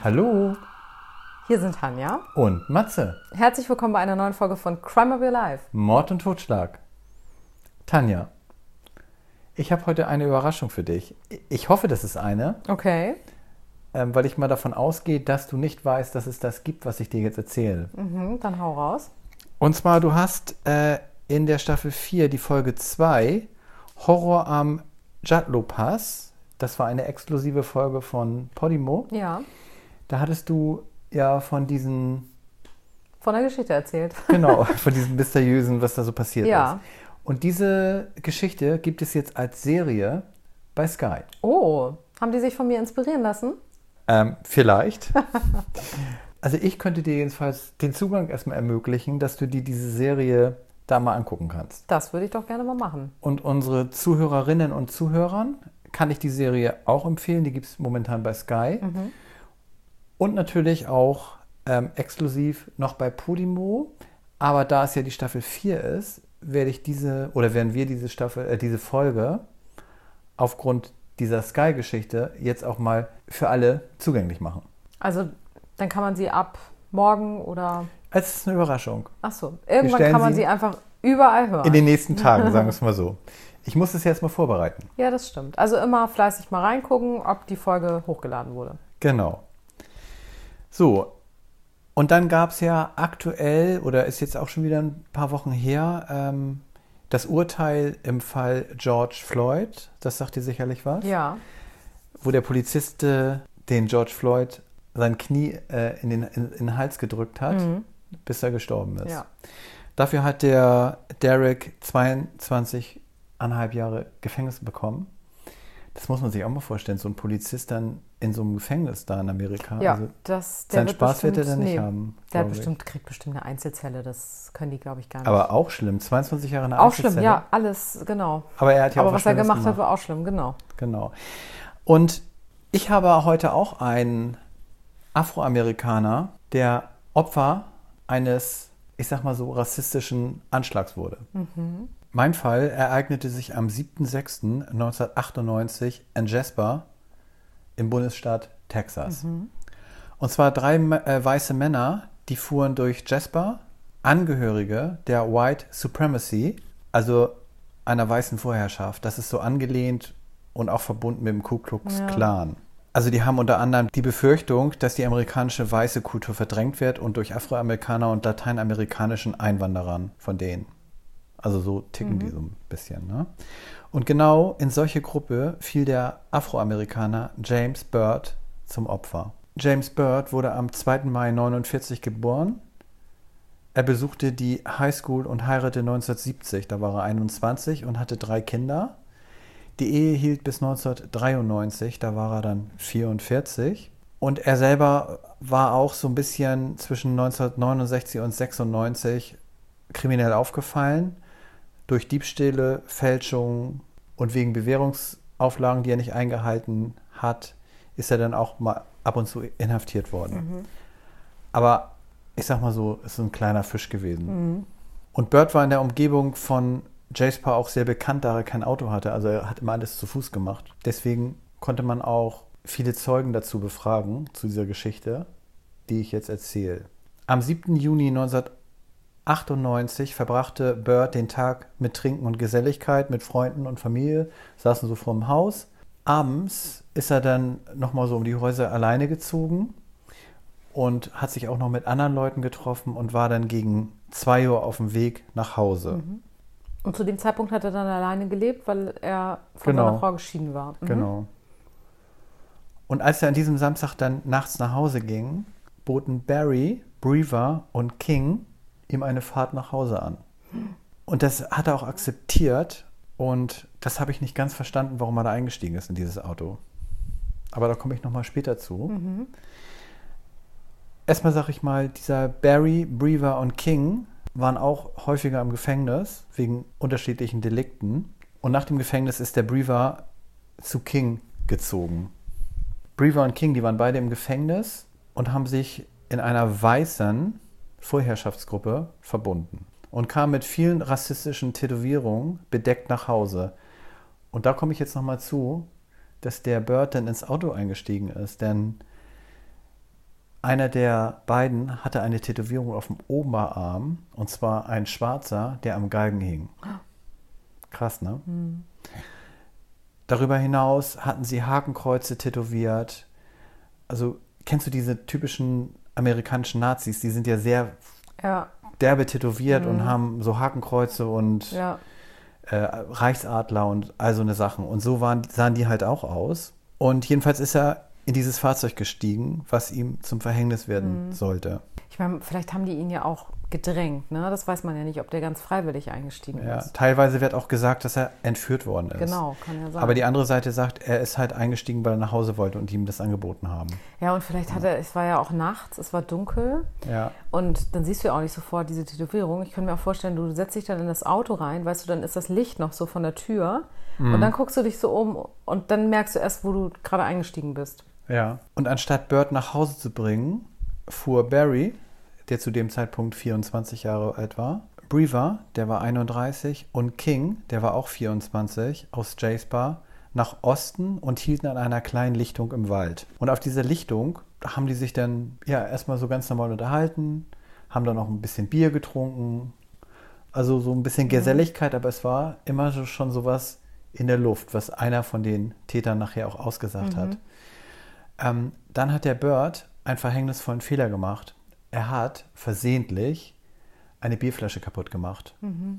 Hallo Hier sind Tanja und Matze. Herzlich willkommen bei einer neuen Folge von Crime of Your Life. Mord und Totschlag. Tanja, ich habe heute eine Überraschung für dich. Ich hoffe, das ist eine. Okay. Weil ich mal davon ausgehe, dass du nicht weißt, dass es das gibt, was ich dir jetzt erzähle. Dann hau raus. Und zwar, du hast in der Staffel 4 die Folge 2, Horror am Jatlo Pass. Das war eine exklusive Folge von Podimo. Ja. Da hattest du ja von der Geschichte erzählt. Genau, von diesem mysteriösen, was da so passiert Ja. ist. Und diese Geschichte gibt es jetzt als Serie bei Sky. Oh, haben die sich von mir inspirieren lassen? Vielleicht. Also ich könnte dir jedenfalls den Zugang erstmal ermöglichen, dass du dir diese Serie da mal angucken kannst. Das würde ich doch gerne mal machen. Und unsere Zuhörerinnen und Zuhörern kann ich die Serie auch empfehlen. Die gibt es momentan bei Sky. Und natürlich auch exklusiv noch bei Podimo. Aber da es ja die Staffel 4 ist, werden wir diese Folge aufgrund dieser Sky-Geschichte jetzt auch mal für alle zugänglich machen. Also, dann kann man sie ab morgen oder... Es ist eine Überraschung. Ach so, irgendwann kann man sie einfach überall hören. In den nächsten Tagen, sagen wir es mal so. Ich muss es jetzt mal vorbereiten. Ja, das stimmt. Also immer fleißig mal reingucken, ob die Folge hochgeladen wurde. Genau. So, und dann gab es ja aktuell, oder ist jetzt auch schon wieder ein paar Wochen her, das Urteil im Fall George Floyd. Das sagt dir sicherlich was? Ja. Wo der Polizist den George Floyd sein Knie in den Hals gedrückt hat, bis er gestorben ist. Ja. Dafür hat der Derek 22,5 Jahre Gefängnis bekommen. Das muss man sich auch mal vorstellen, so ein Polizist dann in so einem Gefängnis da in Amerika. Ja, also seinen Spaß wird er dann nicht haben. Der kriegt bestimmt eine Einzelzelle, das können die, glaube ich, gar nicht. Aber auch schlimm, 22 Jahre eine auch Einzelzelle. Auch schlimm, ja, alles, genau. Aber er hat ja auch was er gemacht hat, war auch schlimm, genau. Genau. Und ich habe heute auch einen Afroamerikaner, der Opfer eines, ich sag mal so, rassistischen Anschlags wurde. Mein Fall ereignete sich am 7.6.1998 in Jasper im Bundesstaat Texas. Und zwar 3 weiße Männer, die fuhren durch Jasper, Angehörige der White Supremacy, also einer weißen Vorherrschaft. Das ist so angelehnt und auch verbunden mit dem Ku Klux Klan. Ja. Also die haben unter anderem die Befürchtung, dass die amerikanische weiße Kultur verdrängt wird und durch Afroamerikaner und lateinamerikanischen Einwanderern von denen. Also so ticken die so ein bisschen. Ne? Und genau in solche Gruppe fiel der Afroamerikaner James Byrd zum Opfer. James Byrd wurde am 2. Mai 1949 geboren. Er besuchte die Highschool und heiratete 1970. Da war er 21 und hatte 3 Kinder. Die Ehe hielt bis 1993. Da war er dann 44. Und er selber war auch so ein bisschen zwischen 1969 und 96 kriminell aufgefallen. Durch Diebstähle, Fälschungen und wegen Bewährungsauflagen, die er nicht eingehalten hat, ist er dann auch mal ab und zu inhaftiert worden. Aber ich sag mal so, ist so ein kleiner Fisch gewesen. Und Byrd war in der Umgebung von Jasper auch sehr bekannt, da er kein Auto hatte. Also er hat immer alles zu Fuß gemacht. Deswegen konnte man auch viele Zeugen dazu befragen, zu dieser Geschichte, die ich jetzt erzähle. Am 7. Juni 1998 verbrachte Byrd den Tag mit Trinken und Geselligkeit, mit Freunden und Familie, saßen so vorm Haus. Abends ist er dann nochmal so um die Häuser alleine gezogen und hat sich auch noch mit anderen Leuten getroffen und war dann gegen 2 Uhr auf dem Weg nach Hause. Und zu dem Zeitpunkt hat er dann alleine gelebt, weil er von seiner Frau geschieden war. Genau. Und als er an diesem Samstag dann nachts nach Hause ging, boten Barry, Brewer und King ihm eine Fahrt nach Hause an. Und das hat er auch akzeptiert und das habe ich nicht ganz verstanden, warum er da eingestiegen ist in dieses Auto. Aber da komme ich nochmal später zu. Erstmal sage ich mal, dieser Barry, Brewer und King waren auch häufiger im Gefängnis wegen unterschiedlichen Delikten. Und nach dem Gefängnis ist der Brewer zu King gezogen. Brewer und King, die waren beide im Gefängnis und haben sich in einer weißen Vorherrschaftsgruppe verbunden und kamen mit vielen rassistischen Tätowierungen bedeckt nach Hause. Und da komme ich jetzt nochmal zu, dass der Byrd dann ins Auto eingestiegen ist, denn Einer der beiden hatte eine Tätowierung auf dem Oberarm, und zwar ein schwarzer, der am Galgen hing. Krass, ne? Mhm. Darüber hinaus hatten sie Hakenkreuze tätowiert. Also kennst du diese typischen amerikanischen Nazis? Die sind ja sehr derbe tätowiert und haben so Hakenkreuze und Reichsadler und all so eine Sachen. Und so sahen die halt auch aus. Und jedenfalls ist er in dieses Fahrzeug gestiegen, was ihm zum Verhängnis werden sollte. Ich meine, vielleicht haben die ihn ja auch gedrängt, ne? Das weiß man ja nicht, ob der ganz freiwillig eingestiegen ist. Teilweise wird auch gesagt, dass er entführt worden ist. Genau, kann ja sein. Aber die andere Seite sagt, er ist halt eingestiegen, weil er nach Hause wollte und die ihm das angeboten haben. Ja, und vielleicht es war ja auch nachts, es war dunkel. Ja. Und dann siehst du ja auch nicht sofort diese Tätowierung. Ich kann mir auch vorstellen, du setzt dich dann in das Auto rein, weißt du, dann ist das Licht noch so von der Tür. Und dann guckst du dich so um und dann merkst du erst, wo du gerade eingestiegen bist. Ja. Und anstatt Burt nach Hause zu bringen, fuhr Barry, der zu dem Zeitpunkt 24 Jahre alt war, Brewer, der war 31, und King, der war auch 24, aus Jasper nach Osten und hielten an einer kleinen Lichtung im Wald. Und auf dieser Lichtung haben die sich dann erstmal so ganz normal unterhalten, haben dann auch ein bisschen Bier getrunken, also so ein bisschen Geselligkeit, aber es war immer schon sowas in der Luft, was einer von den Tätern nachher auch ausgesagt hat. Dann hat der Burt einen verhängnisvollen Fehler gemacht. Er hat versehentlich eine Bierflasche kaputt gemacht.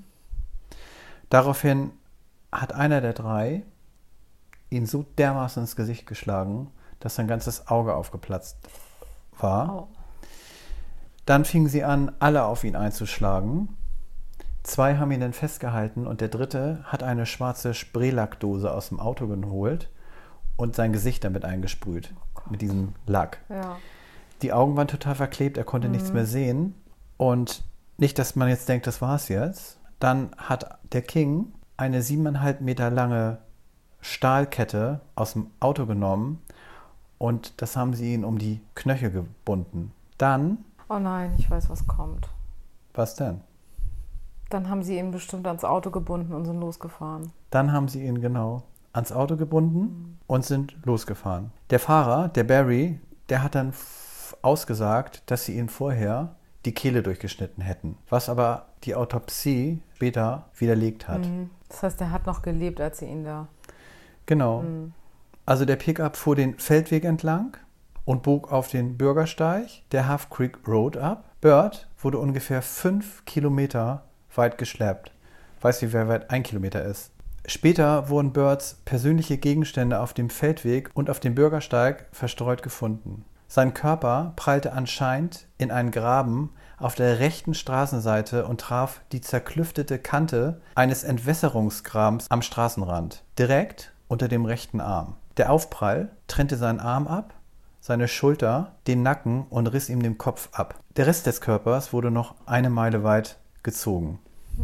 Daraufhin hat einer der drei ihn so dermaßen ins Gesicht geschlagen, dass sein ganzes Auge aufgeplatzt war. Oh. Dann fingen sie an, alle auf ihn einzuschlagen. 2 haben ihn dann festgehalten und der dritte hat eine schwarze Spraylackdose aus dem Auto geholt und sein Gesicht damit eingesprüht, mit diesem Lack. Ja. Die Augen waren total verklebt, er konnte nichts mehr sehen. Und nicht, dass man jetzt denkt, das war's jetzt. Dann hat der King eine 7,5 Meter lange Stahlkette aus dem Auto genommen und das haben sie ihn um die Knöchel gebunden. Dann... Oh nein, ich weiß, was kommt. Was denn? Dann haben sie ihn bestimmt ans Auto gebunden und sind losgefahren. Dann haben sie ihn genau ans Auto gebunden und sind losgefahren. Der Fahrer, der Barry, der hat dann ausgesagt, dass sie ihn vorher die Kehle durchgeschnitten hätten, was aber die Autopsie später widerlegt hat. Das heißt, er hat noch gelebt, als sie ihn da... Genau. Also der Pickup fuhr den Feldweg entlang und bog auf den Bürgersteig der Half Creek Road ab. Burt wurde ungefähr 5 Kilometer weit geschleppt. Weißt du, wie weit 1 Kilometer ist? Später wurden Burts persönliche Gegenstände auf dem Feldweg und auf dem Bürgersteig verstreut gefunden. Sein Körper prallte anscheinend in einen Graben auf der rechten Straßenseite und traf die zerklüftete Kante eines Entwässerungsgrabens am Straßenrand, direkt unter dem rechten Arm. Der Aufprall trennte seinen Arm ab, seine Schulter, den Nacken und riss ihm den Kopf ab. Der Rest des Körpers wurde noch 1 Meile weit gezogen.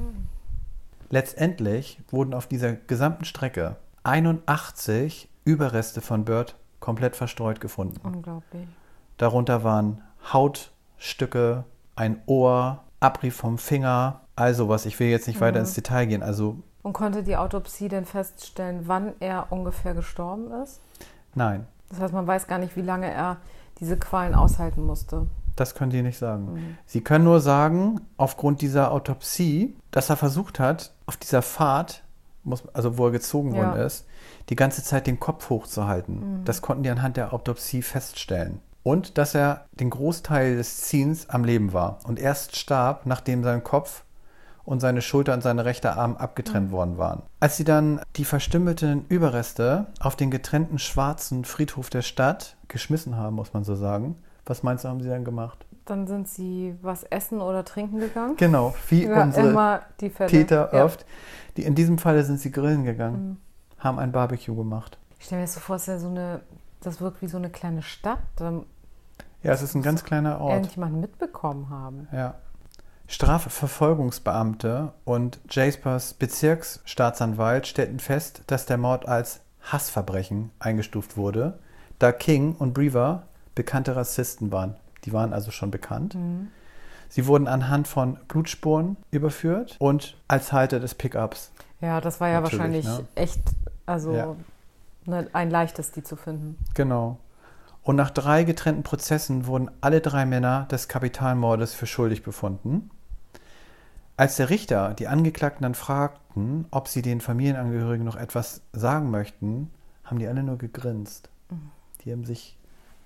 Letztendlich wurden auf dieser gesamten Strecke 81 Überreste von Burt komplett verstreut gefunden. Unglaublich. Darunter waren Hautstücke, ein Ohr, Abrieb vom Finger, also was. Ich will jetzt nicht weiter ins Detail gehen. Und konnte die Autopsie denn feststellen, wann er ungefähr gestorben ist? Nein. Das heißt, man weiß gar nicht, wie lange er diese Qualen aushalten musste. Das können die nicht sagen. Sie können nur sagen, aufgrund dieser Autopsie, dass er versucht hat, auf dieser Fahrt, wo er gezogen worden ist, die ganze Zeit den Kopf hochzuhalten. Das konnten die anhand der Autopsie feststellen. Und dass er den Großteil des Ziehens am Leben war und erst starb, nachdem sein Kopf und seine Schulter und sein rechter Arm abgetrennt worden waren. Als sie dann die verstümmelten Überreste auf den getrennten schwarzen Friedhof der Stadt geschmissen haben, muss man so sagen, was meinst du, haben sie dann gemacht? Dann sind sie was essen oder trinken gegangen? Genau, wie unsere immer die Fälle. Täter oft. In diesem Falle sind sie grillen gegangen, haben ein Barbecue gemacht. Ich stelle mir das so vor, das wirkt wie so eine kleine Stadt. Ja, es ist ein ganz kleiner Ort. Irgendjemand mitbekommen haben. Ja. Strafverfolgungsbeamte und Jaspers Bezirksstaatsanwalt stellten fest, dass der Mord als Hassverbrechen eingestuft wurde, da King und Brewer bekannte Rassisten waren. Die waren also schon bekannt. Sie wurden anhand von Blutspuren überführt und als Halter des Pickups. Ja, das war ja wahrscheinlich echt, ein leichtes, die zu finden. Genau. Und nach 3 getrennten Prozessen wurden alle 3 Männer des Kapitalmordes für schuldig befunden. Als der Richter die Angeklagten dann fragten, ob sie den Familienangehörigen noch etwas sagen möchten, haben die alle nur gegrinst. Die haben sich,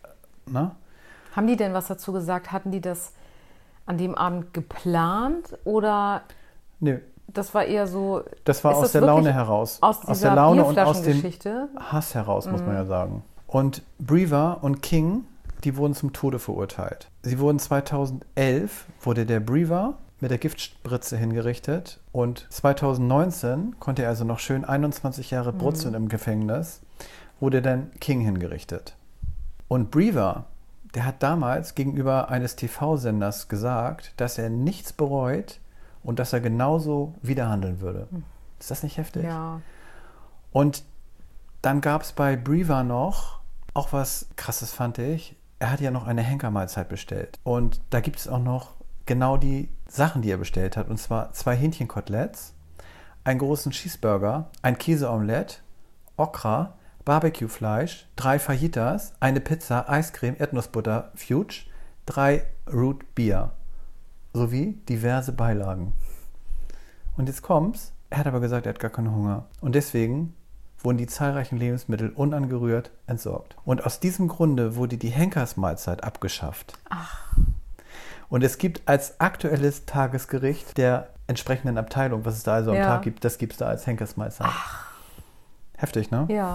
Haben die denn was dazu gesagt? Hatten die das an dem Abend geplant oder? Nö. Das war eher so. Das war aus der Laune heraus. Aus der Laune und aus dem Geschichte? Hass heraus, muss man ja sagen. Und Brewer und King, die wurden zum Tode verurteilt. Sie wurden 2011, wurde der Brewer mit der Giftspritze hingerichtet und 2019 konnte er also noch schön 21 Jahre brutzeln im Gefängnis, wurde dann King hingerichtet. Und Brewer, der hat damals gegenüber eines TV-Senders gesagt, dass er nichts bereut und dass er genauso wieder handeln würde. Ist das nicht heftig? Ja. Und dann gab es bei Brewer noch, auch was Krasses fand ich, er hat ja noch eine Henkermahlzeit bestellt. Und da gibt es auch noch genau die Sachen, die er bestellt hat. Und zwar 2 Hähnchenkoteletts, einen großen Cheeseburger, ein Käseomelett, Okra, Barbecue-Fleisch, 3 Fajitas, eine Pizza, Eiscreme, Erdnussbutter, Fuge, 3 Root Beer sowie diverse Beilagen. Und jetzt kommt's, er hat aber gesagt, er hat gar keinen Hunger. Und deswegen wurden die zahlreichen Lebensmittel unangerührt entsorgt. Und aus diesem Grunde wurde die Henkersmahlzeit abgeschafft. Ach. Und es gibt als aktuelles Tagesgericht der entsprechenden Abteilung, was es da also am Tag gibt, das gibt es da als Henkersmahlzeit. Ach. Heftig, ne? Ja.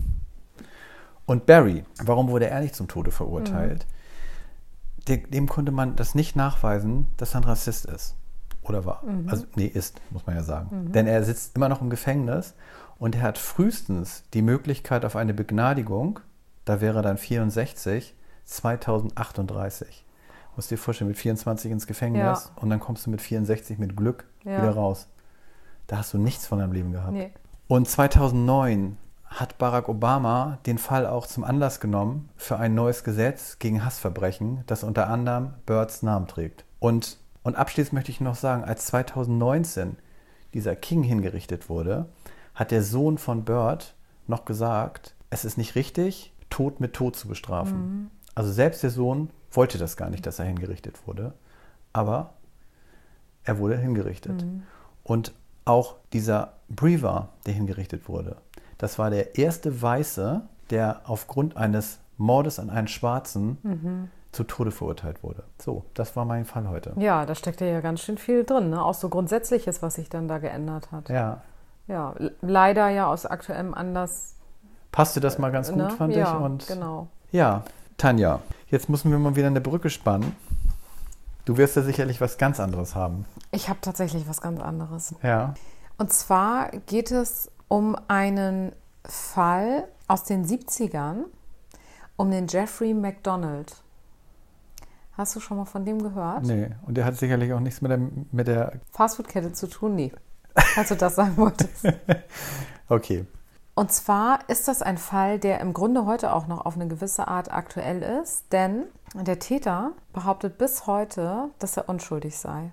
Und Barry, warum wurde er nicht zum Tode verurteilt? Dem konnte man das nicht nachweisen, dass er ein Rassist ist. Oder war. Also, nee, ist, muss man ja sagen. Denn er sitzt immer noch im Gefängnis und er hat frühestens die Möglichkeit auf eine Begnadigung, da wäre er dann 64, 2038. Musst dir vorstellen, mit 24 ins Gefängnis und dann kommst du mit 64 mit Glück wieder raus. Da hast du nichts von deinem Leben gehabt. Nee. Und 2009 hat Barack Obama den Fall auch zum Anlass genommen für ein neues Gesetz gegen Hassverbrechen, das unter anderem Byrds Namen trägt. Und abschließend möchte ich noch sagen, als 2019 dieser King hingerichtet wurde, hat der Sohn von Byrd noch gesagt, es ist nicht richtig, Tod mit Tod zu bestrafen. Also selbst der Sohn wollte das gar nicht, dass er hingerichtet wurde, aber er wurde hingerichtet. Und auch dieser Brewer, der hingerichtet wurde, das war der erste Weiße, der aufgrund eines Mordes an einen Schwarzen zu Tode verurteilt wurde. So, das war mein Fall heute. Ja, da steckt ja ganz schön viel drin, ne? Auch so Grundsätzliches, was sich dann da geändert hat. Ja. Ja, leider ja aus aktuellem Anlass. Passte das mal ganz gut, fand ich. Und genau. Ja, Tanja, jetzt müssen wir mal wieder eine Brücke spannen. Du wirst ja sicherlich was ganz anderes haben. Ich habe tatsächlich was ganz anderes. Ja. Und zwar geht es um einen Fall aus den 70ern, um den Jeffrey MacDonald. Hast du schon mal von dem gehört? Nee, und der hat sicherlich auch nichts mit der Fastfood-Kette zu tun? Nee. Falls du das sagen wolltest. Okay. Und zwar ist das ein Fall, der im Grunde heute auch noch auf eine gewisse Art aktuell ist, denn der Täter behauptet bis heute, dass er unschuldig sei.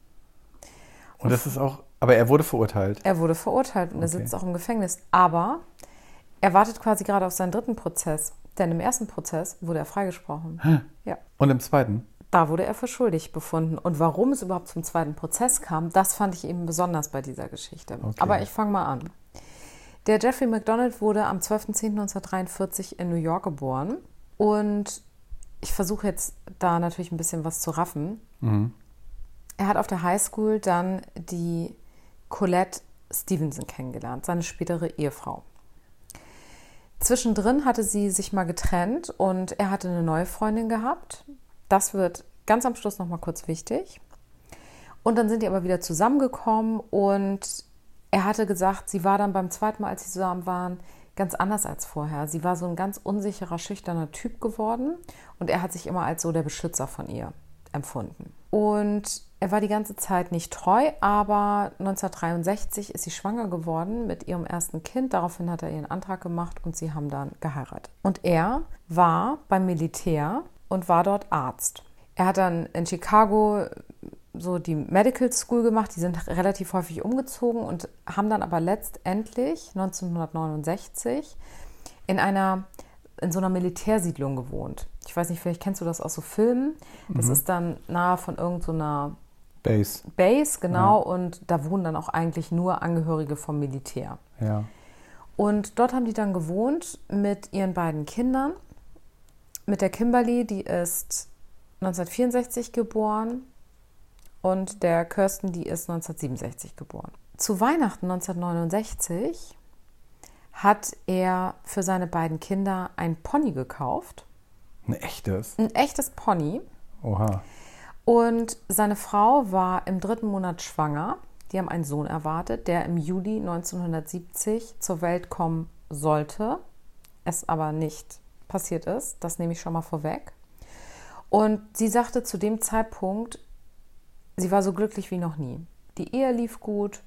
Und das ist auch, aber er wurde verurteilt. Er wurde verurteilt und er sitzt auch im Gefängnis. Aber er wartet quasi gerade auf seinen 3. Prozess, denn im 1. Prozess wurde er freigesprochen. Ja. Und im 2.? Da wurde er für schuldig befunden. Und warum es überhaupt zum 2. Prozess kam, das fand ich eben besonders bei dieser Geschichte. Okay. Aber ich fange mal an. Der Jeffrey MacDonald wurde am 12.10.1943 in New York geboren. Und ich versuche jetzt da natürlich ein bisschen was zu raffen. Er hat auf der Highschool dann die Colette Stevenson kennengelernt, seine spätere Ehefrau. Zwischendrin hatte sie sich mal getrennt und er hatte eine neue Freundin gehabt. Das wird ganz am Schluss noch mal kurz wichtig. Und dann sind die aber wieder zusammengekommen und er hatte gesagt, sie war dann beim 2. Mal, als sie zusammen waren, ganz anders als vorher. Sie war so ein ganz unsicherer, schüchterner Typ geworden und er hat sich immer als so der Beschützer von ihr empfunden. Und er war die ganze Zeit nicht treu, aber 1963 ist sie schwanger geworden mit ihrem ersten Kind. Daraufhin hat er ihren Antrag gemacht und sie haben dann geheiratet. Und er war beim Militär und war dort Arzt. Er hat dann in Chicago so die Medical School gemacht. Die sind relativ häufig umgezogen und haben dann aber letztendlich 1969 in einer in so einer Militärsiedlung gewohnt. Ich weiß nicht, vielleicht kennst du das aus so Filmen. Das ist dann nahe von irgendeiner Base, genau. Ja. Und da wohnen dann auch eigentlich nur Angehörige vom Militär. Ja. Und dort haben die dann gewohnt mit ihren beiden Kindern. Mit der Kimberly, die ist 1964 geboren. Und der Kirsten, die ist 1967 geboren. Zu Weihnachten 1969 hat er für seine beiden Kinder ein Pony gekauft. Ein echtes? Ein echtes Pony. Oha. Und seine Frau war im 3. Monat schwanger. Die haben einen Sohn erwartet, der im Juli 1970 zur Welt kommen sollte. Es aber nicht passiert ist. Das nehme ich schon mal vorweg. Und sie sagte zu dem Zeitpunkt, sie war so glücklich wie noch nie. Die Ehe lief gut.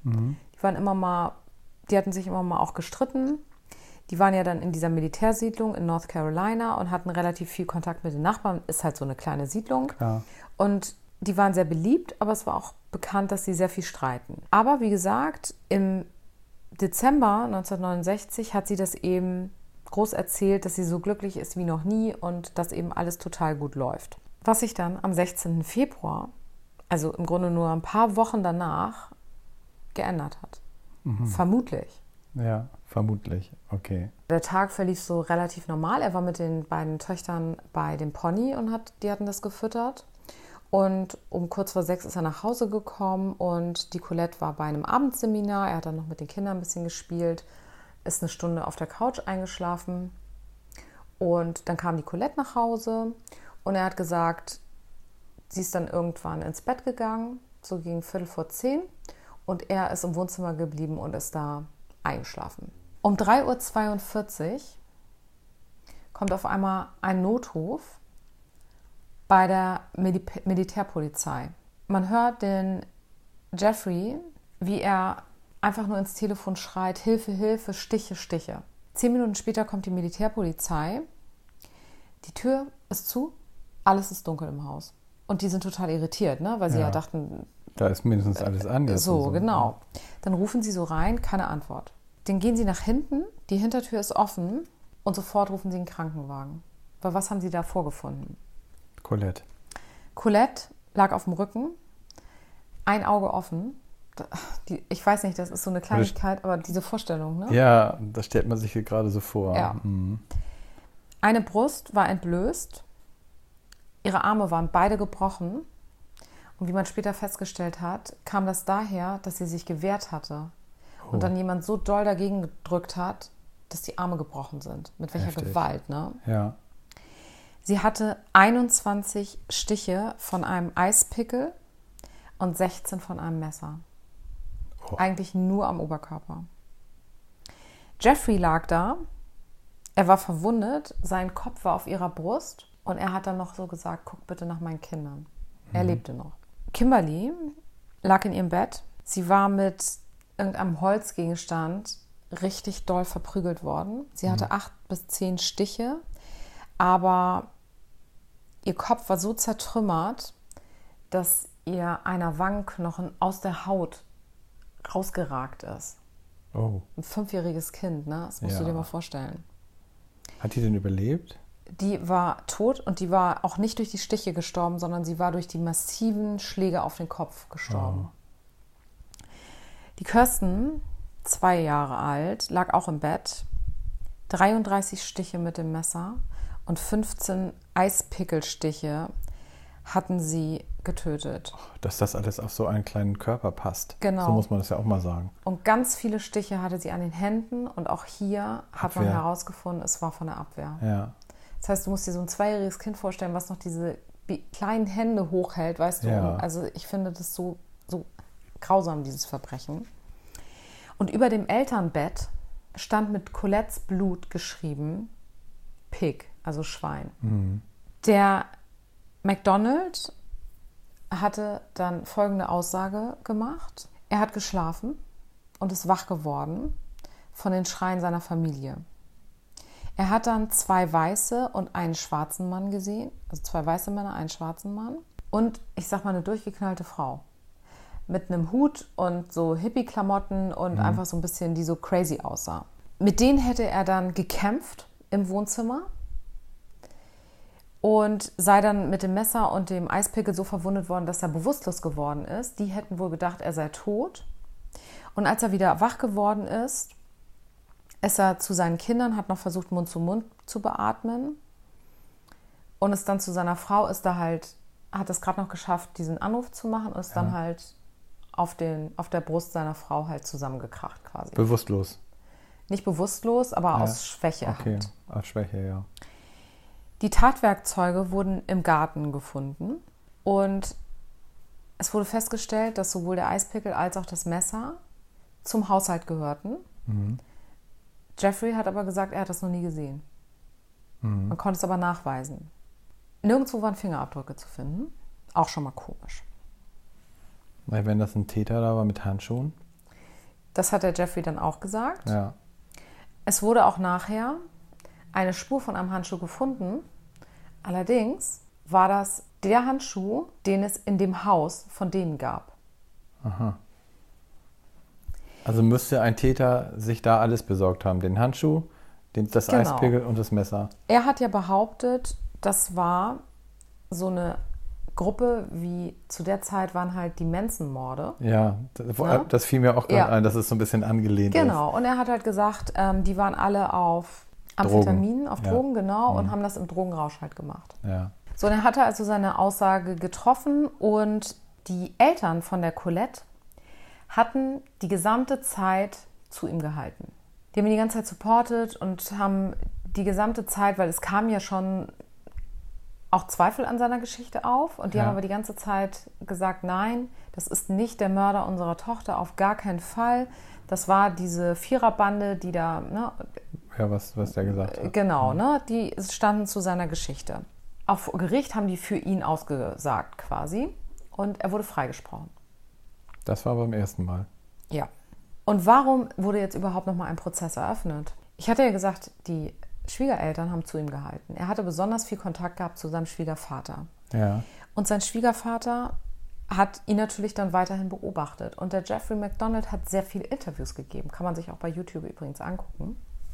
Die hatten sich immer mal auch gestritten. Die waren ja dann in dieser Militärsiedlung in North Carolina und hatten relativ viel Kontakt mit den Nachbarn. Ist halt so eine kleine Siedlung. Ja. Und die waren sehr beliebt, aber es war auch bekannt, dass sie sehr viel streiten. Aber wie gesagt, im Dezember 1969 hat sie das eben groß erzählt, dass sie so glücklich ist wie noch nie und dass eben alles total gut läuft. Was sich dann am 16. Februar, also im Grunde nur ein paar Wochen danach, geändert hat. Vermutlich. Ja, vermutlich. Okay. Der Tag verlief so relativ normal. Er war mit den beiden Töchtern bei dem Pony und die hatten das gefüttert. Und um kurz vor 6 ist er nach Hause gekommen und die Colette war bei einem Abendseminar. Er hat dann noch mit den Kindern ein bisschen gespielt, ist eine Stunde auf der Couch eingeschlafen. Und dann kam die Colette nach Hause und er hat gesagt, sie ist dann irgendwann ins Bett gegangen, so gegen 9:45. Und er ist im Wohnzimmer geblieben und ist da eingeschlafen. Um 3:42 Uhr kommt auf einmal ein Notruf bei der Militärpolizei. Man hört den Jeffrey, wie er einfach nur ins Telefon schreit, Hilfe, Hilfe, Stiche, Stiche. 10 Minuten später kommt die Militärpolizei. Die Tür ist zu, alles ist dunkel im Haus. Und die sind total irritiert, ne? Weil sie ja dachten, da ist mindestens alles anders. So, genau. Dann rufen sie so rein, keine Antwort. Dann gehen sie nach hinten, die Hintertür ist offen und sofort rufen sie einen Krankenwagen. Weil was haben sie da vorgefunden? Colette lag auf dem Rücken, ein Auge offen. Ich weiß nicht, das ist so eine Kleinigkeit, aber diese Vorstellung, ne? Ja, das stellt man sich hier gerade so vor. Ja. Eine Brust war entblößt, ihre Arme waren beide gebrochen. Und wie man später festgestellt hat, kam das daher, dass sie sich gewehrt hatte. Und dann jemand so doll dagegen gedrückt hat, dass die Arme gebrochen sind. Mit welcher Heftig. Gewalt, ne? Ja. Sie hatte 21 Stiche von einem Eispickel und 16 von einem Messer. Eigentlich nur am Oberkörper. Jeffrey lag da. Er war verwundet. Sein Kopf war auf ihrer Brust. Und er hat dann noch so gesagt, guck bitte nach meinen Kindern. Er lebte noch. Kimberly lag in ihrem Bett. Sie war mit irgendeinem Holzgegenstand richtig doll verprügelt worden. Sie hatte 8 bis 10 Stiche, aber ihr Kopf war so zertrümmert, dass ihr einer Wangenknochen aus der Haut rausgeragt ist. Oh. Ein 5-jähriges Kind, ne? Das musst du dir mal vorstellen. Hat die denn überlebt? Die war tot und die war auch nicht durch die Stiche gestorben, sondern sie war durch die massiven Schläge auf den Kopf gestorben. Die Kirsten, 2 Jahre alt, lag auch im Bett. 33 Stiche mit dem Messer und 15 Eispickelstiche hatten sie getötet. Dass das alles auf so einen kleinen Körper passt. Genau. So muss man das ja auch mal sagen. Und ganz viele Stiche hatte sie an den Händen und auch hier hat man herausgefunden, es war von der Abwehr. Ja. Das heißt, du musst dir so ein 2-jähriges Kind vorstellen, was noch diese kleinen Hände hochhält, weißt du? Ja. Also ich finde das so grausam, dieses Verbrechen. Und über dem Elternbett stand mit Colettes Blut geschrieben Pig, also Schwein. Der McDonald hatte dann folgende Aussage gemacht. Er hat geschlafen und ist wach geworden von den Schreien seiner Familie. Er hat dann 2 weiße und einen schwarzen Mann gesehen, also 2 weiße Männer, einen schwarzen Mann und ich sag mal eine durchgeknallte Frau mit einem Hut und so Hippie-Klamotten und einfach so ein bisschen, die so crazy aussah. Mit denen hätte er dann gekämpft im Wohnzimmer und sei dann mit dem Messer und dem Eispickel so verwundet worden, dass er bewusstlos geworden ist. Die hätten wohl gedacht, er sei tot. Und als er wieder wach geworden ist er zu seinen Kindern, hat noch versucht, Mund zu beatmen. Und ist dann zu seiner Frau, hat es gerade noch geschafft, diesen Anruf zu machen und ist dann halt auf der Brust seiner Frau halt zusammengekracht quasi. Bewusstlos? Nicht bewusstlos, aber aus Schwäche okay. halt. Aus Schwäche, ja. Die Tatwerkzeuge wurden im Garten gefunden und es wurde festgestellt, dass sowohl der Eispickel als auch das Messer zum Haushalt gehörten. Mhm. Jeffrey hat aber gesagt, er hat das noch nie gesehen. Mhm. Man konnte es aber nachweisen. Nirgendwo waren Fingerabdrücke zu finden. Auch schon mal komisch. Weil wenn das ein Täter da war mit Handschuhen? Das hat der Jeffrey dann auch gesagt. Ja. Es wurde auch nachher eine Spur von einem Handschuh gefunden. Allerdings war das der Handschuh, den es in dem Haus von denen gab. Aha. Also müsste ein Täter sich da alles besorgt haben. Den Handschuh, das Eispickel und das Messer. Er hat ja behauptet, das war so eine Gruppe, wie zu der Zeit waren halt die Manson-Morde. Ja, das fiel mir auch gerade ein, dass es so ein bisschen angelehnt ist. Genau, und er hat halt gesagt, die waren alle auf Amphetaminen, auf Drogen, genau, und haben das im Drogenrausch halt gemacht. Ja. So, und er hatte also seine Aussage getroffen und die Eltern von der Colette hatten die gesamte Zeit zu ihm gehalten. Die haben ihn die ganze Zeit supportet und haben die gesamte Zeit, weil es kam ja schon auch Zweifel an seiner Geschichte auf und die haben aber die ganze Zeit gesagt, nein, das ist nicht der Mörder unserer Tochter, auf gar keinen Fall. Das war diese Viererbande, die da... Ne, ja, was der gesagt hat. Genau, ne, die standen zu seiner Geschichte. Auf Gericht haben die für ihn ausgesagt quasi und er wurde freigesprochen. Das war beim ersten Mal. Ja. Und warum wurde jetzt überhaupt nochmal ein Prozess eröffnet? Ich hatte ja gesagt, die Schwiegereltern haben zu ihm gehalten. Er hatte besonders viel Kontakt gehabt zu seinem Schwiegervater. Ja. Und sein Schwiegervater hat ihn natürlich dann weiterhin beobachtet. Und der Jeffrey MacDonald hat sehr viele Interviews gegeben. Kann man sich auch bei YouTube übrigens angucken.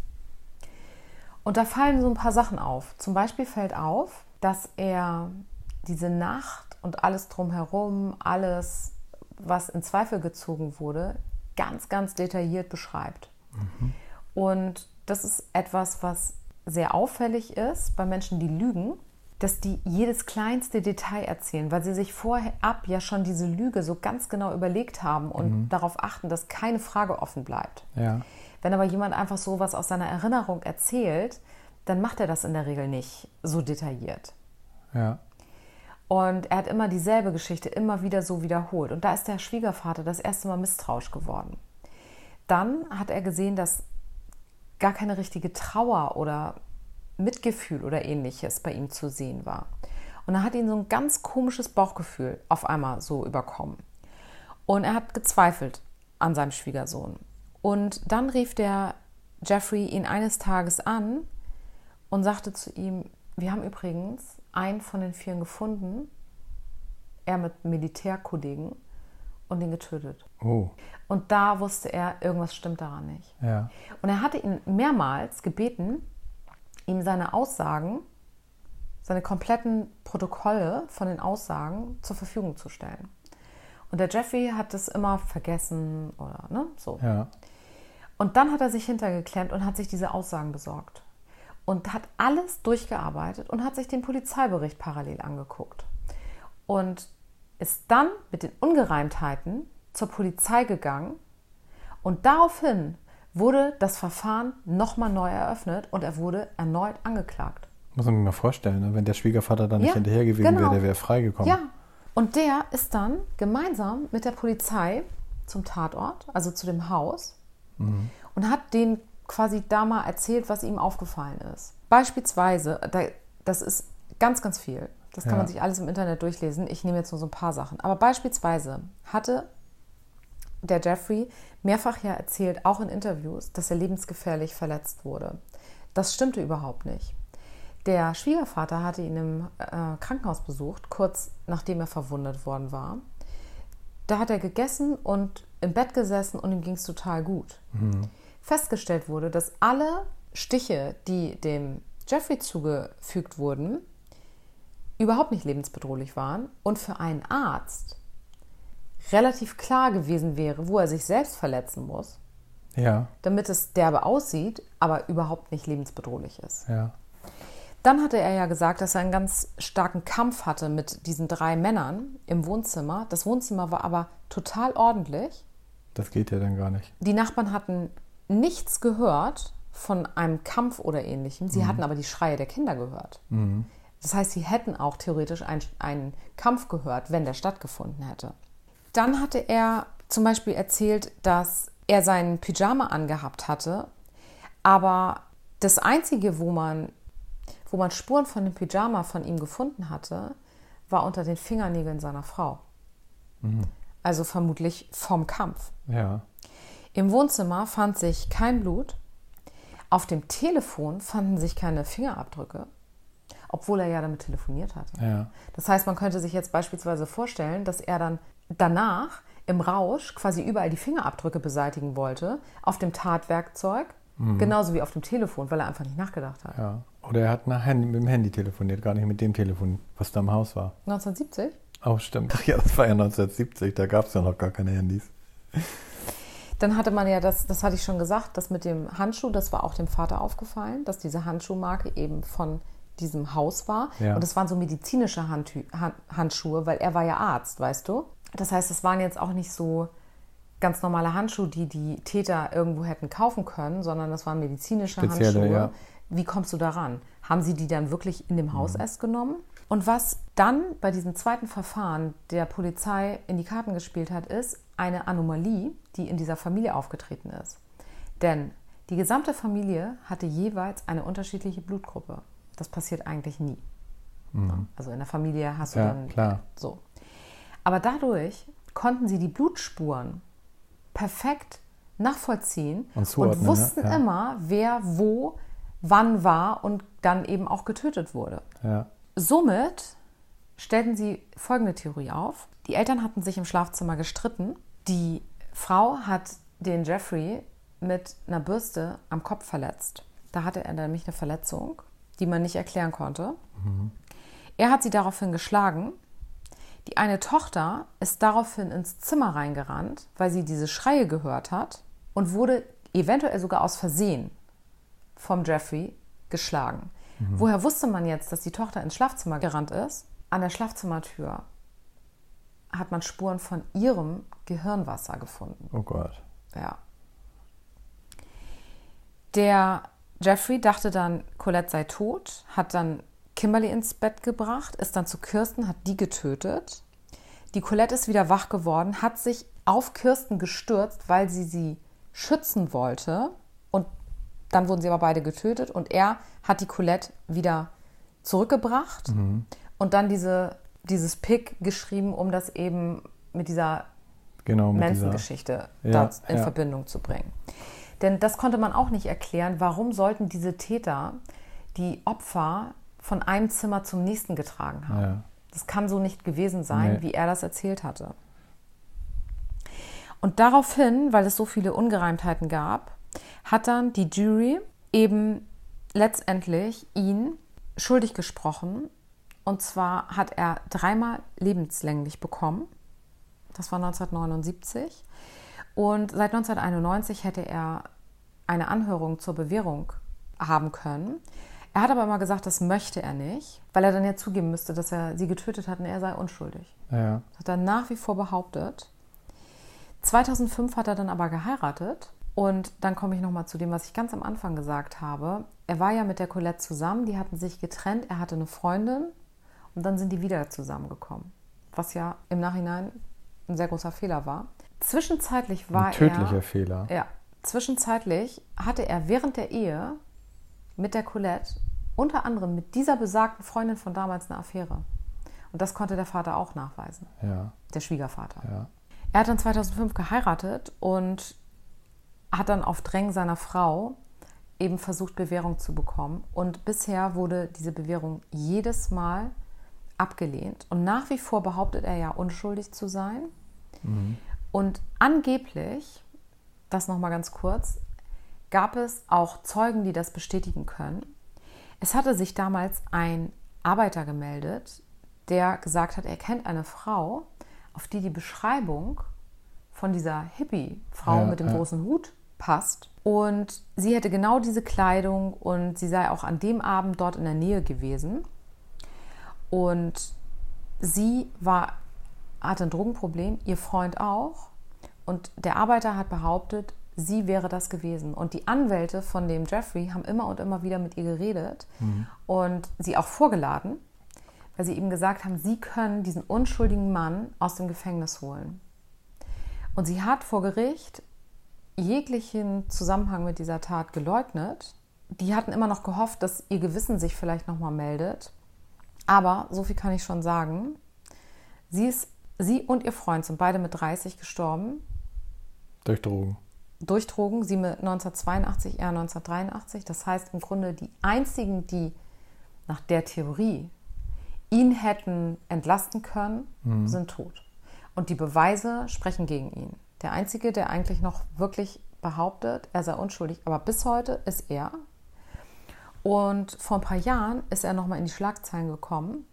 Und da fallen so ein paar Sachen auf. Zum Beispiel fällt auf, dass er diese Nacht und alles drumherum, alles, was in Zweifel gezogen wurde, ganz, ganz detailliert beschreibt. Mhm. Und das ist etwas, was sehr auffällig ist bei Menschen, die lügen, dass die jedes kleinste Detail erzählen, weil sie sich vorab ja schon diese Lüge so ganz genau überlegt haben und darauf achten, dass keine Frage offen bleibt. Ja. Wenn aber jemand einfach so was aus seiner Erinnerung erzählt, dann macht er das in der Regel nicht so detailliert. Ja. Und er hat immer dieselbe Geschichte immer wieder so wiederholt. Und da ist der Schwiegervater das erste Mal misstrauisch geworden. Dann hat er gesehen, dass gar keine richtige Trauer oder Mitgefühl oder Ähnliches bei ihm zu sehen war. Und da hat ihn so ein ganz komisches Bauchgefühl auf einmal so überkommen. Und er hat gezweifelt an seinem Schwiegersohn. Und dann rief der Jeffrey ihn eines Tages an und sagte zu ihm, wir haben übrigens einen von den Vieren gefunden, er mit Militärkollegen, und ihn getötet. Oh. Und da wusste er, irgendwas stimmt daran nicht. Ja. Und er hatte ihn mehrmals gebeten, ihm seine Aussagen, seine kompletten Protokolle von den Aussagen zur Verfügung zu stellen. Und der Jeffrey hat das immer vergessen oder so. Ja. Und dann hat er sich hintergeklemmt und hat sich diese Aussagen besorgt. Und hat alles durchgearbeitet und hat sich den Polizeibericht parallel angeguckt. Und ist dann mit den Ungereimtheiten zur Polizei gegangen und daraufhin wurde das Verfahren nochmal neu eröffnet und er wurde erneut angeklagt. Muss man mir mal vorstellen, ne? Wenn der Schwiegervater da nicht hinterher gewesen wäre, der wäre freigekommen. Ja, und der ist dann gemeinsam mit der Polizei zum Tatort, also zu dem Haus, und hat denen quasi da mal erzählt, was ihm aufgefallen ist. Beispielsweise, das ist ganz, ganz viel. Das kann man sich alles im Internet durchlesen. Ich nehme jetzt nur so ein paar Sachen. Aber beispielsweise hatte der Jeffrey mehrfach ja erzählt, auch in Interviews, dass er lebensgefährlich verletzt wurde. Das stimmte überhaupt nicht. Der Schwiegervater hatte ihn im Krankenhaus besucht, kurz nachdem er verwundet worden war. Da hat er gegessen und im Bett gesessen und ihm ging es total gut. Festgestellt wurde, dass alle Stiche, die dem Jeffrey zugefügt wurden, überhaupt nicht lebensbedrohlich waren und für einen Arzt relativ klar gewesen wäre, wo er sich selbst verletzen muss, Ja. damit es derbe aussieht, aber überhaupt nicht lebensbedrohlich ist. Ja. Dann hatte er ja gesagt, dass er einen ganz starken Kampf hatte mit diesen 3 Männern im Wohnzimmer. Das Wohnzimmer war aber total ordentlich. Das geht ja dann gar nicht. Die Nachbarn hatten nichts gehört von einem Kampf oder Ähnlichem. Sie hatten aber die Schreie der Kinder gehört. Das heißt, sie hätten auch theoretisch einen Kampf gehört, wenn der stattgefunden hätte. Dann hatte er zum Beispiel erzählt, dass er seinen Pyjama angehabt hatte, aber das Einzige, wo man Spuren von dem Pyjama von ihm gefunden hatte, war unter den Fingernägeln seiner Frau. Also vermutlich vom Kampf. Ja. Im Wohnzimmer fand sich kein Blut. Auf dem Telefon fanden sich keine Fingerabdrücke, obwohl er ja damit telefoniert hatte. Ja. Das heißt, man könnte sich jetzt beispielsweise vorstellen, dass er dann danach im Rausch quasi überall die Fingerabdrücke beseitigen wollte, auf dem Tatwerkzeug, genauso wie auf dem Telefon, weil er einfach nicht nachgedacht hat. Ja. Oder er hat mit dem Handy telefoniert, gar nicht mit dem Telefon, was da im Haus war. 1970? Oh, stimmt. Ach ja, das war ja 1970, da gab es ja noch gar keine Handys. Dann hatte man ja das hatte ich schon gesagt, das mit dem Handschuh, das war auch dem Vater aufgefallen, dass diese Handschuhmarke eben von diesem Haus war. Ja. Und das waren so medizinische Handschuhe, weil er war ja Arzt, weißt du? Das heißt, es waren jetzt auch nicht so ganz normale Handschuhe, die die Täter irgendwo hätten kaufen können, sondern das waren medizinische Spezielle, Handschuhe. ja. Wie kommst du daran? Haben sie die dann wirklich in dem Haus erst genommen? Und was dann bei diesem zweiten Verfahren der Polizei in die Karten gespielt hat, ist eine Anomalie, die in dieser Familie aufgetreten ist. Denn die gesamte Familie hatte jeweils eine unterschiedliche Blutgruppe. Das passiert eigentlich nie. Also in der Familie hast du dann klar. so. Aber dadurch konnten sie die Blutspuren perfekt nachvollziehen und wussten immer, wer wo wann war und dann eben auch getötet wurde. Ja. Somit stellten sie folgende Theorie auf. Die Eltern hatten sich im Schlafzimmer gestritten. Die Frau hat den Jeffrey mit einer Bürste am Kopf verletzt. Da hatte er nämlich eine Verletzung, die man nicht erklären konnte. Er hat sie daraufhin geschlagen. Die eine Tochter ist daraufhin ins Zimmer reingerannt, weil sie diese Schreie gehört hat und wurde eventuell sogar aus Versehen vom Jeffrey geschlagen. Woher wusste man jetzt, dass die Tochter ins Schlafzimmer gerannt ist? An der Schlafzimmertür hat man Spuren von ihrem Gehirnwasser gefunden. Oh Gott. Ja. Der Jeffrey dachte dann, Colette sei tot, hat dann Kimberly ins Bett gebracht, ist dann zu Kirsten, hat die getötet. Die Colette ist wieder wach geworden, hat sich auf Kirsten gestürzt, weil sie schützen wollte. Und dann wurden sie aber beide getötet. Und er hat die Colette wieder zurückgebracht und dann dieses Pick geschrieben, um das eben mit dieser Manson-Geschichte in Verbindung zu bringen. Denn das konnte man auch nicht erklären, warum sollten diese Täter die Opfer von einem Zimmer zum nächsten getragen haben. Ja. Das kann so nicht gewesen sein, wie er das erzählt hatte. Und daraufhin, weil es so viele Ungereimtheiten gab, hat dann die Jury eben letztendlich ihn schuldig gesprochen. Und zwar hat er 3-mal lebenslänglich bekommen. Das war 1979. Und seit 1991 hätte er eine Anhörung zur Bewährung haben können. Er hat aber immer gesagt, das möchte er nicht, weil er dann ja zugeben müsste, dass er sie getötet hat und er sei unschuldig. Ja. Das hat er nach wie vor behauptet. 2005 hat er dann aber geheiratet. Und dann komme ich nochmal zu dem, was ich ganz am Anfang gesagt habe. Er war ja mit der Colette zusammen, die hatten sich getrennt, er hatte eine Freundin und dann sind die wieder zusammengekommen. Was ja im Nachhinein ein sehr großer Fehler war. Zwischenzeitlich war ein tödlicher Fehler. Ja, zwischenzeitlich hatte er während der Ehe mit der Colette unter anderem mit dieser besagten Freundin von damals eine Affäre. Und das konnte der Vater auch nachweisen. Ja. Der Schwiegervater. Ja. Er hat dann 2005 geheiratet und hat dann auf Drängen seiner Frau eben versucht, Bewährung zu bekommen. Und bisher wurde diese Bewährung jedes Mal abgelehnt. Und nach wie vor behauptet er ja, unschuldig zu sein. Und angeblich, das nochmal ganz kurz, gab es auch Zeugen, die das bestätigen können. Es hatte sich damals ein Arbeiter gemeldet, der gesagt hat, er kennt eine Frau, auf die Beschreibung von dieser Hippie-Frau mit dem großen Hut passt. Und sie hätte genau diese Kleidung und sie sei auch an dem Abend dort in der Nähe gewesen. Und sie hatte ein Drogenproblem, ihr Freund auch. Und der Arbeiter hat behauptet, sie wäre das gewesen. Und die Anwälte von dem Jeffrey haben immer und immer wieder mit ihr geredet und sie auch vorgeladen, weil sie eben gesagt haben, sie können diesen unschuldigen Mann aus dem Gefängnis holen. Und sie hat vor Gericht jeglichen Zusammenhang mit dieser Tat geleugnet. Die hatten immer noch gehofft, dass ihr Gewissen sich vielleicht nochmal meldet. Aber, so viel kann ich schon sagen, sie und ihr Freund sind beide mit 30 gestorben. Durch Drogen. Durch Drogen, sie mit 1982, er 1983. Das heißt im Grunde, die einzigen, die nach der Theorie ihn hätten entlasten können, sind tot. Und die Beweise sprechen gegen ihn. Der Einzige, der eigentlich noch wirklich behauptet, er sei unschuldig, aber bis heute ist er. Und vor ein paar Jahren ist er nochmal in die Schlagzeilen gekommen,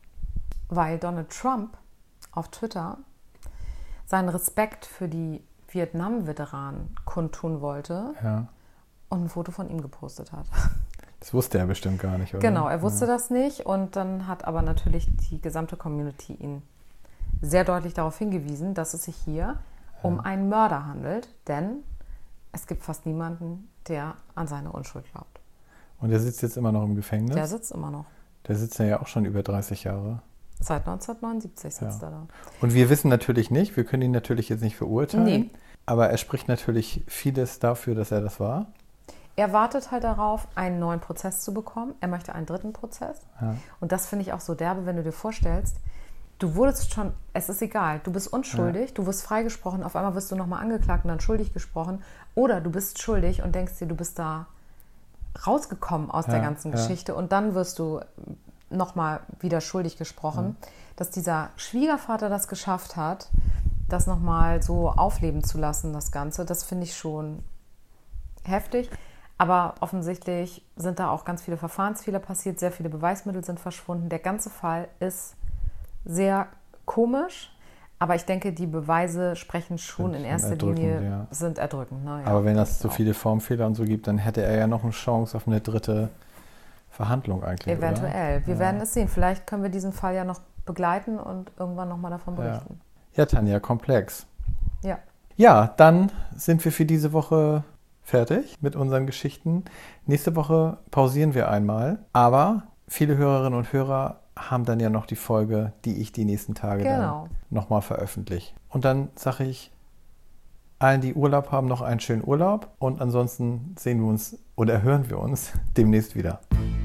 weil Donald Trump auf Twitter seinen Respekt für die Vietnam-Veteranen kundtun wollte und ein Foto von ihm gepostet hat. Das wusste er bestimmt gar nicht, oder? Genau, er wusste das nicht und dann hat aber natürlich die gesamte Community ihn sehr deutlich darauf hingewiesen, dass es sich hier um einen Mörder handelt, denn es gibt fast niemanden, der an seine Unschuld glaubt. Und der sitzt jetzt immer noch im Gefängnis? Der sitzt immer noch. Der sitzt ja auch schon über 30 Jahre. Seit 1979 sitzt er da. Und wir wissen natürlich nicht, wir können ihn natürlich jetzt nicht verurteilen, Nee. aber er spricht natürlich vieles dafür, dass er das war. Er wartet halt darauf, einen neuen Prozess zu bekommen. Er möchte einen dritten Prozess. Ja. Und das finde ich auch so derbe, wenn du dir vorstellst, du wurdest schon, es ist egal, du bist unschuldig, du wirst freigesprochen, auf einmal wirst du nochmal angeklagt und dann schuldig gesprochen. Oder du bist schuldig und denkst dir, du bist da rausgekommen aus der ganzen Geschichte und dann wirst du nochmal wieder schuldig gesprochen. Dass dieser Schwiegervater das geschafft hat, das nochmal so aufleben zu lassen, das Ganze, das finde ich schon heftig. Aber offensichtlich sind da auch ganz viele Verfahrensfehler passiert, sehr viele Beweismittel sind verschwunden. Der ganze Fall ist sehr komisch, aber ich denke, die Beweise sprechen schon in erster Linie, sind erdrückend. Ne? Ja, aber wenn es so viele Formfehler und so gibt, dann hätte er ja noch eine Chance auf eine dritte Verhandlung eigentlich, eventuell. Oder? Wir werden es sehen. Vielleicht können wir diesen Fall ja noch begleiten und irgendwann nochmal davon berichten. Ja, Tanja, komplex. Ja. Ja, dann sind wir für diese Woche fertig mit unseren Geschichten. Nächste Woche pausieren wir einmal, aber viele Hörerinnen und Hörer haben dann ja noch die Folge, die ich die nächsten Tage dann nochmal veröffentliche. Und dann sage ich allen, die Urlaub haben, noch einen schönen Urlaub und ansonsten sehen wir uns oder hören wir uns demnächst wieder.